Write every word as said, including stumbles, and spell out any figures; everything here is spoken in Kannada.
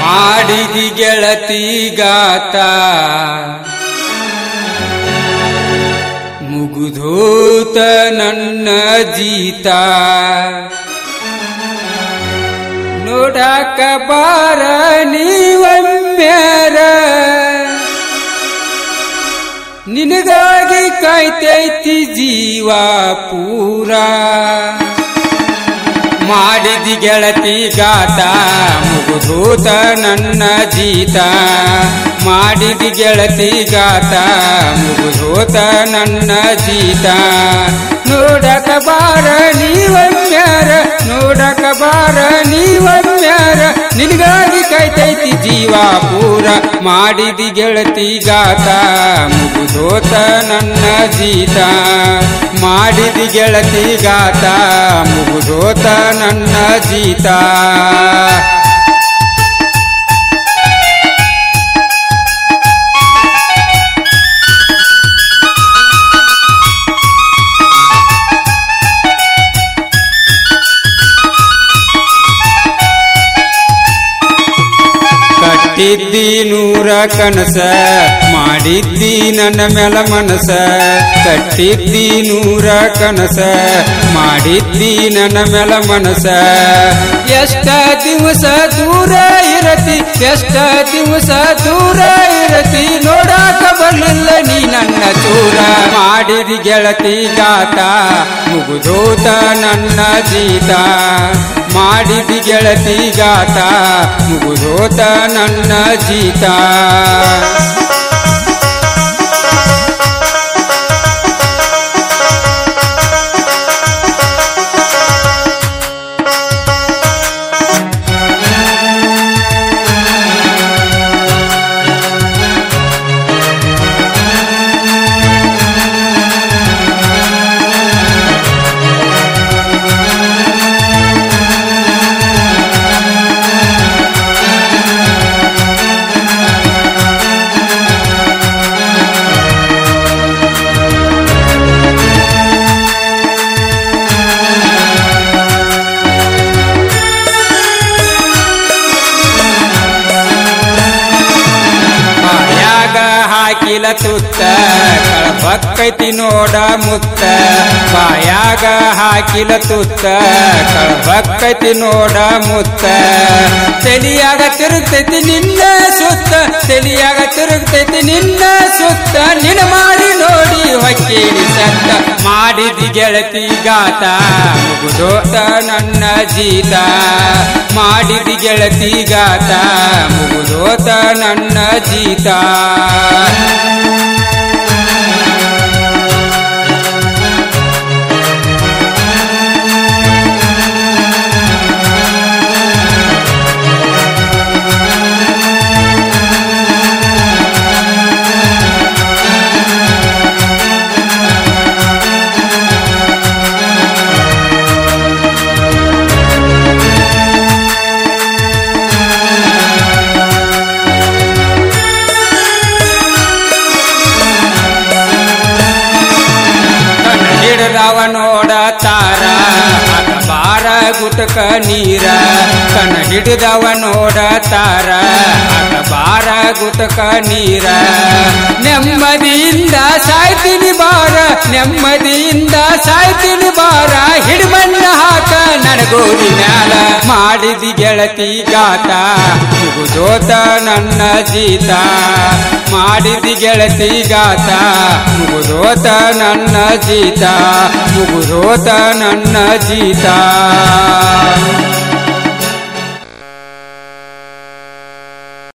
ಮಾಡಿದಿ ಗೆಳತಿ ಗಾತ ಮುಗುಧೋತ ನನ್ನ ಜೀತ ನೋಡಾಕ ಬಾರ ನೀವಮ್ಮ್ಯಾರ ನಿನಗಾಗಿ ಕಾಯ್ತೈತಿ ಜೀವ ಪೂರಾ ಮಾಡಿದಿ ಗೆಳತಿ ಗಾತ ಮುಗುಧೋತ ನನ್ನ ಜೀತ ಮಾಡಿದಿ ಗೆಳತಿ ಗಾತ ಮುಗುಧೋತ ನನ್ನ ಜೀತ ನೋಡಕ ಬಾರ ನೀವಮ್ಮ್ಯಾರ ನೋಡಕ ಬಾರ ನೀವಮ್ಮ್ಯಾರ ನಿನಗಾಗಿ ಕಾಯ್ತೈತಿ ಜೀವ ಪೂರ ಮಾಡಿದಿ ಗೆಳತಿ ಗಾತ ಮುಗುಧೋತ ನನ್ನ ಜೀತ ಮಾಡಿದಿ ಗೆಳತಿ ಗಾತ ಮುಗುಧೋತ ನನ್ನ ಜೀತ ಕಟ್ಟಿದ್ದಿ ನೂರ ಕನಸ ಮಾಡಿದ್ದಿ ನನ್ನ ಮೇಲ ಮನಸ ಕಟ್ಟಿದ್ದಿ ನೂರ ಕನಸ ಮಾಡಿದ್ದಿ ನನ್ನ ಮೇಲ ಮನಸ ಎಷ್ಟ ದಿವಸ ದೂರ ಇರತಿ ಎಷ್ಟ ದಿವಸ ದೂರ ಇರತಿ ನೋಡಾಕ ಬರಲಿಲ್ಲ ನೀ ನನ್ನ ಚೂರ ಮಾಡಿದಿ ಗೆಳತಿ ಗಾತ ಮುಗುಧೋತ ನನ್ನ ಜೀತ ಮಾಡಿದಿ ಗೆಳತಿ ಗಾತ ಮುಗುಧೋತ ನನ್ನ ಜೀತ ಹಾಕಿಲ ತುತ್ತ ಕಳಬಕ್ಕೈತಿ ನೋಡ ಮುತ್ತ ಬಾಯಾಗ ಹಾಕಿಲ ತುತ್ತ ಕಳಬಕ್ಕೈತಿ ನೋಡ ಮುತ್ತ ತಲಿಯಾಗ ತಿರುಗ್ತೈತಿ ನಿನ್ನ ಸುತ್ತ ತಲಿಯಾಗ ತಿರುಗ್ತೈತಿ ನಿನ್ನ ಸುತ್ತ ನಿನ್ನ ಮಾಡಿ ನೋಡಿ ಹೊಕ್ಕೇಳಿ ಸತ್ತ ಮಾಡಿದಿ ಗೆಳತಿ ಗಾತ ಮುಗುಧೋತ ನನ್ನ ಜೀತ ಮಾಡಿದಿ ಗೆಳತಿ ಗಾತ ಮುಗುಧೋತ ನನ್ನ ಜೀತ ಹಿಡದವ ನೋಡ ತಾರ ಬಾರ ಗುಟಕ ನೀರ ಕಣ ಹಿಡಿದವ ನೋಡ ತಾರ ಬಾರ ಗುಟಕ ನೀರ ನೆಮ್ಮದಿಯಿಂದ ಸಾಯ್ತೀನಿ ಬಾರ ನೆಮ್ಮದಿಯಿಂದ ಸಾಯ್ತೀನಿ ಬಾರ ಹಿಡಿಮಣ್ಣ ಹಾಕ ನನಗೋರಿ ಮ್ಯಾಲ ಮಾಡಿದಿ ಗೆಳತಿ ಗಾತ ಮುಗುಧೋತ ನನ್ನ ಜೀತ ಮಾಡಿದಿ ಗೆಳತಿ ಗಾತ ಮುಗುಧೋತ ನನ್ನ ಜೀತ ಮುಗುಧೋತ ನನ್ನ ಜೀತ